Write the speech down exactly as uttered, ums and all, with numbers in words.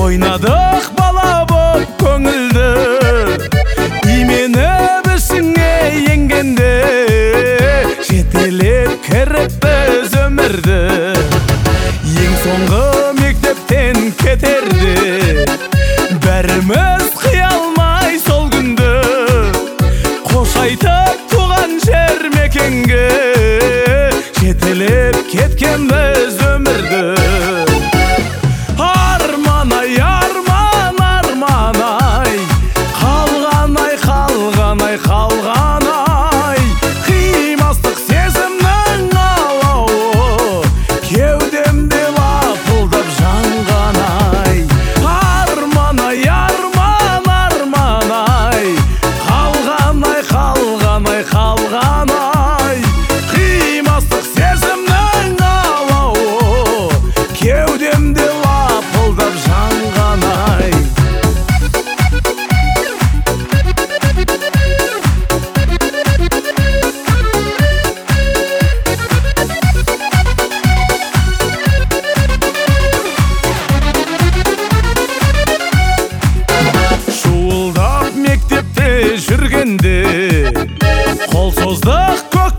ойнадық бала боп көңілді, имені бісіңе енгенде жетелеп кіріппіз өмірді. Ең соңғы мектептен кетерде бәріміз қиялмай сол күнді, қош айтып туған жер мекенге жетелеп кеткенбіз өмірді. Арман ай, арман, арман ай, қалған ай, қалған ай, қалған ай, қимастық сезімнің алауы кеудемде лапылдап жанған ай. Арман ай, арман, арман ай, қалған ай, қалған ай, қалған ай, қимастық сезімнің алауы кеудемде лапылдап жанған ай. Шуылдап мектепте жүргенде қол создық көк